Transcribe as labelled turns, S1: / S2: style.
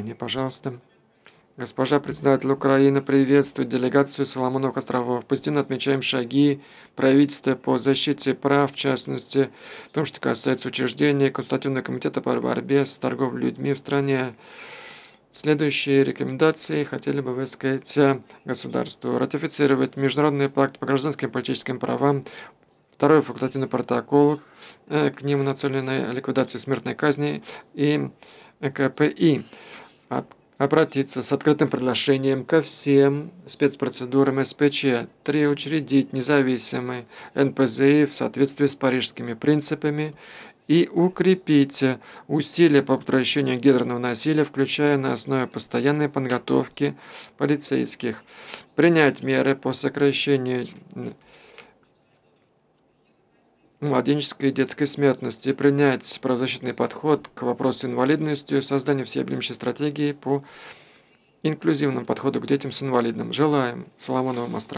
S1: заявление, пожалуйста. Госпожа председатель Украины приветствует делегацию Соломоновых островов. Позитивно отмечаем шаги правительства по защите прав, в частности, в том, что касается учреждения Консультативного комитета по борьбе с торговлей людьми в стране. Следующие рекомендации хотели бы высказать государству. Ратифицировать Международный пакт по гражданским и политическим правам, второй факультативный протокол к нему нацеленный на ликвидацию смертной казни и КПИ. Обратиться с открытым приглашением ко всем спецпроцедурам СПЧ. 3. Учредить независимый НПЗИ в соответствии с парижскими принципами и укрепить усилия по предотвращению гендерного насилия, включая на основе постоянной подготовки полицейских. Принять меры по сокращению младенческой и детской смертности, принять правозащитный подход к вопросу инвалидности, создание всеобъемлющей стратегии по инклюзивному подходу к детям с инвалидностью. Желаем Соломоновым островам